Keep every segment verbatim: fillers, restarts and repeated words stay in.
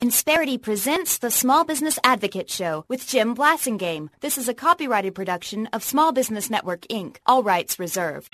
Insperity presents the Small Business Advocate Show with Jim Blasingame. This is a copyrighted production of Small Business Network, Incorporated. All rights reserved.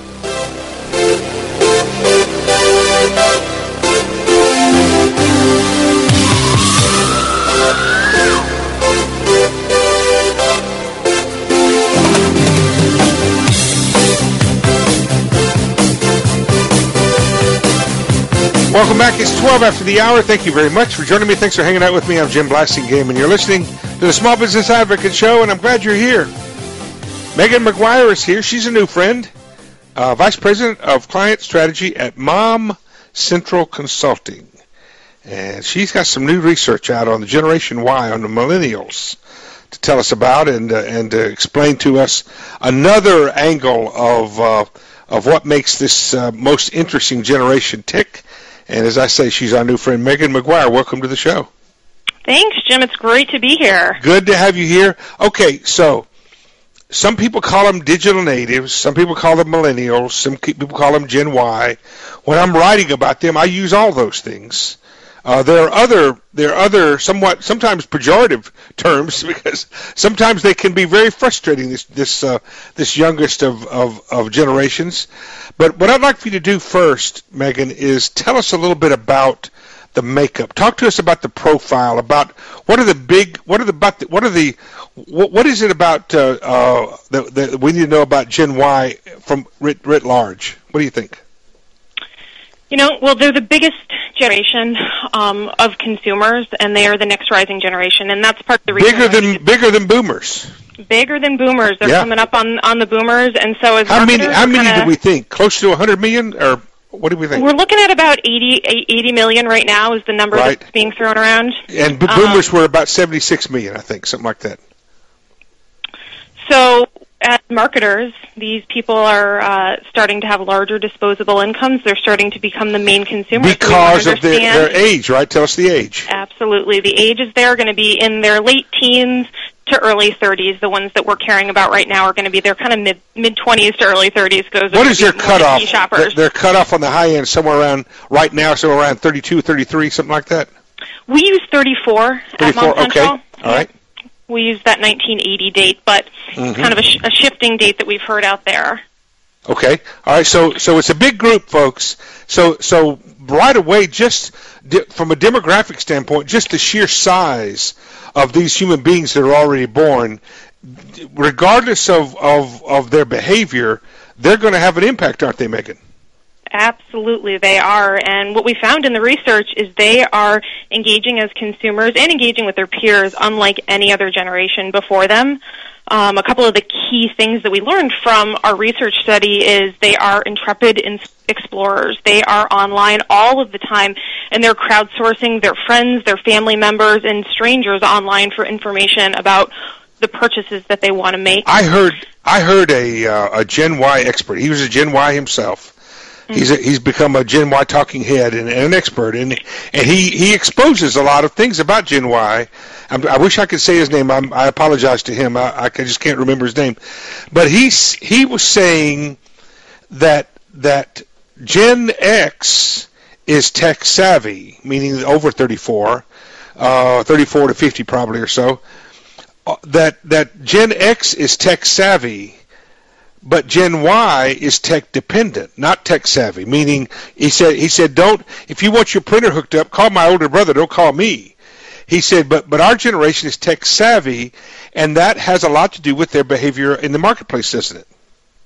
Welcome back. It's twelve after the hour. Thank you very much for joining me. Thanks for hanging out with me. I'm Jim Blasingame, and you're listening to the Small Business Advocate Show, and I'm glad you're here. Megan McGuire is here. She's a new friend, uh, Vice President of Client Strategy at Mom Central Consulting. And she's got some new research out on the Generation Y, on the millennials, to tell us about and uh, and to explain to us another angle of uh, of what makes this uh, most interesting generation tick. And as I say, she's our new friend, Megan McGuire. Welcome to the show. Thanks, Jim. It's great to be here. Good to have you here. Okay, so some people call them digital natives. Some people call them millennials. Some people call them Gen Y. When I'm writing about them, I use all those things. Uh, there are other, there are other somewhat, sometimes pejorative terms because sometimes they can be very frustrating. This, this, uh, this youngest of, of, of generations. But what I'd like for you to do first, Megan, is tell us a little bit about the makeup. Talk to us about the profile. About what are the big, what are the, about the, what are the, what, what is it about uh, uh, that, that we need to know about Gen Y from writ, writ large? What do you think? You know, well, they're the biggest generation um, of consumers, and they are the next rising generation, and that's part of the reason. Bigger than bigger than boomers. Bigger than boomers. They're yeah. coming up on, on the boomers, and so as how many how many kinda, do we think? Close to one hundred million, or what do we think? We're looking at about eighty, eighty million right now is the number right. that's being thrown around. And b- boomers um, were about seventy-six million, I think, something like that. So, as marketers, these people are uh, starting to have larger disposable incomes. They're starting to become the main consumers. Because of their, their age, right? Tell us the age. Absolutely. The ages there are going to be in their late teens to early thirties. The ones that we're caring about right now are going to be their kind of mid, mid-twenties to early thirties. Goes what is their cutoff? Shoppers. Their cutoff on the high end, somewhere around, right now, somewhere around thirty-two, thirty-three, something like that? We use thirty-four, thirty-four at Mom Central. Okay. All right. We use that nineteen eighty date, but mm-hmm. kind of a, sh- a shifting date that we've heard out there. Okay. All right. So, so it's a big group, folks. So, so right away, just di- from a demographic standpoint, just the sheer size of these human beings that are already born, regardless of, of, of their behavior, they're going to have an impact, aren't they, Megan? Absolutely, they are. And what we found in the research is they are engaging as consumers and engaging with their peers unlike any other generation before them. Um, a couple of the key things that we learned from our research study is they are intrepid in- explorers. They are online all of the time, and they're crowdsourcing their friends, their family members, and strangers online for information about the purchases that they want to make. I heard I heard a, uh, a Gen Y expert. He was a Gen Y himself. He's a, he's become a Gen Y talking head and, and an expert, and and he, he exposes a lot of things about Gen Y. I'm, I wish I could say his name. I'm, I apologize to him. I, I just can't remember his name. But he's he was saying that that Gen X is tech savvy, meaning over thirty-four, uh, thirty-four to fifty probably or so. Uh, that that Gen X is tech savvy. But Gen Y is tech dependent, not tech savvy. Meaning, he said, he said, don't. If you want your printer hooked up, call my older brother. Don't call me. He said, but but our generation is tech savvy, and that has a lot to do with their behavior in the marketplace, doesn't it?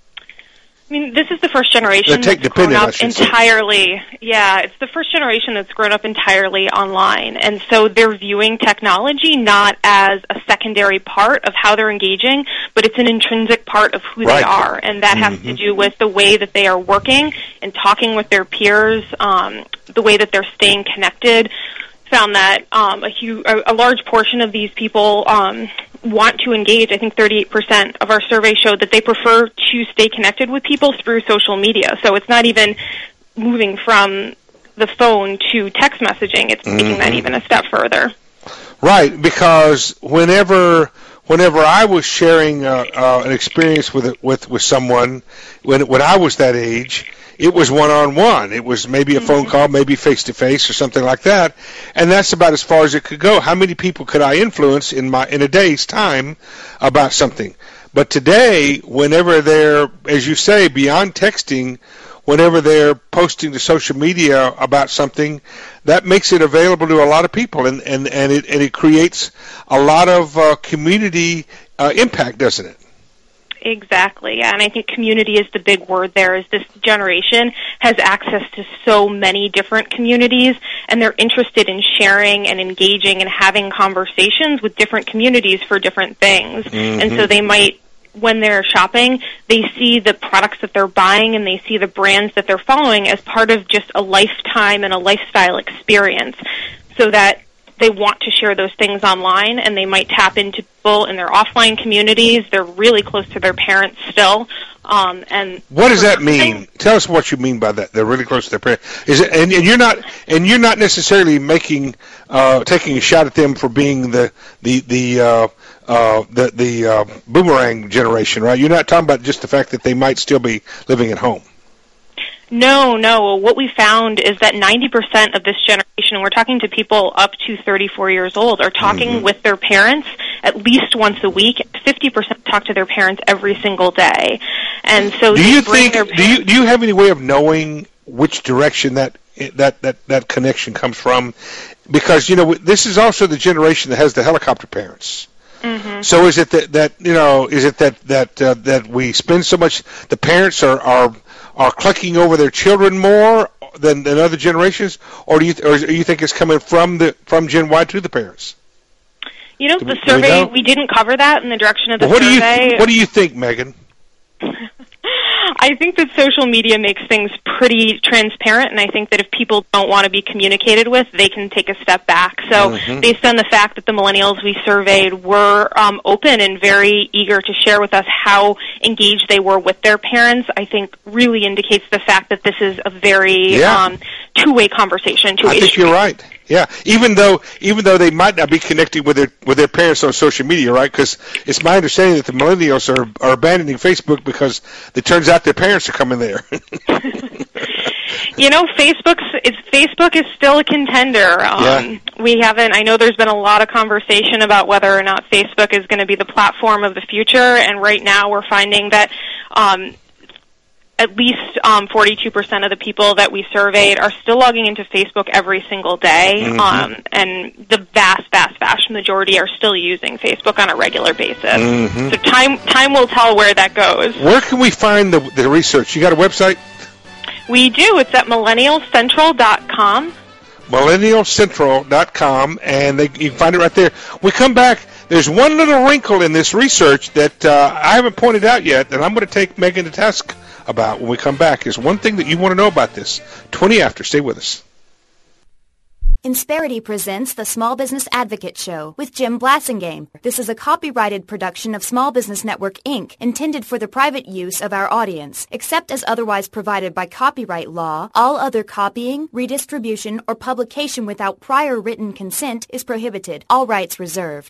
I mean, this is the first generation that's grown up entirely. Yeah, it's the first generation that's grown up entirely online, and so they're viewing technology not as a secondary part of how they're engaging, but it's an intrinsic part of who right. they are, and that mm-hmm. has to do with the way that they are working and talking with their peers, um, the way that they're staying connected. Found that um, a, huge, a, a large portion of these people um, want to engage. I think thirty-eight percent of our survey showed that they prefer to stay connected with people through social media. So it's not even moving from the phone to text messaging. It's mm-hmm. taking that even a step further. Right, because whenever whenever I was sharing uh, uh, an experience with with with someone when when I was that age, it was one-on-one. It was maybe a phone call, maybe face-to-face or something like that, and that's about as far as it could go. How many people could I influence in my in a day's time about something? But today, whenever they're, as you say, beyond texting, whenever they're posting to social media about something, that makes it available to a lot of people, and, and, and, it, and it creates a lot of uh, community uh, impact, doesn't it? Exactly, yeah, and I think community is the big word there. Is this generation has access to so many different communities, and they're interested in sharing and engaging and having conversations with different communities for different things. Mm-hmm. And so they might, when they're shopping, they see the products that they're buying and they see the brands that they're following as part of just a lifetime and a lifestyle experience, so that they want to share those things online, and they might tap into people in their offline communities. They're really close to their parents still. Um, and what does that mean? Tell us what you mean by that. They're really close to their parents. Is it? And, and you're not. And you're not necessarily making, uh, taking a shot at them for being the the the uh, uh, the the uh, boomerang generation, right? You're not talking about just the fact that they might still be living at home. No, no. What we found is that ninety percent of this generation, and we're talking to people up to thirty-four years old, are talking mm-hmm. with their parents at least once a week. fifty percent talk to their parents every single day. And so do you think, do you, do you have any way of knowing which direction that, that, that, that connection comes from? Because, you know, this is also the generation that has the helicopter parents. Mm-hmm. So is it that, that, you know, is it that, that, uh, that we spend so much, the parents are, are, are clucking over their children more than, than other generations, or do you or do you think it's coming from the from Gen Y to the parents? You know, do the we, survey we, we didn't cover that in the direction of the well, what survey. Do you, what do you think, Megan? I think that social media makes things pretty transparent, and I think that if people don't want to be communicated with, they can take a step back. So mm-hmm. based on the fact that the millennials we surveyed were um, open and very eager to share with us how engaged they were with their parents, I think really indicates the fact that this is a very yeah. um, two-way conversation, two-way I think street. You're right. Yeah, even though even though they might not be connecting with their with their parents on social media, right? Because it's my understanding that the millennials are are abandoning Facebook because it turns out their parents are coming there. You know, Facebook's is Facebook is still a contender. Um, yeah. We haven't. I know there's been a lot of conversation about whether or not Facebook is going to be the platform of the future, and right now we're finding that. Um, At least um, forty-two percent of the people that we surveyed are still logging into Facebook every single day, mm-hmm. um, and the vast, vast, vast majority are still using Facebook on a regular basis. Mm-hmm. So time time will tell where that goes. Where can we find the, the research? You got a website? We do. It's at millennial central dot com. millennial central dot com, and they, you can find it right there. We come back. There's one little wrinkle in this research that uh, I haven't pointed out yet, and I'm going to take Megan to task about when we come back. Is one thing that you want to know about this. twenty after. Stay with us. Insperity presents the Small Business Advocate Show with Jim Blasingame. This is a copyrighted production of Small Business Network, Incorporated, intended for the private use of our audience. Except as otherwise provided by copyright law, all other copying, redistribution, or publication without prior written consent is prohibited. All rights reserved.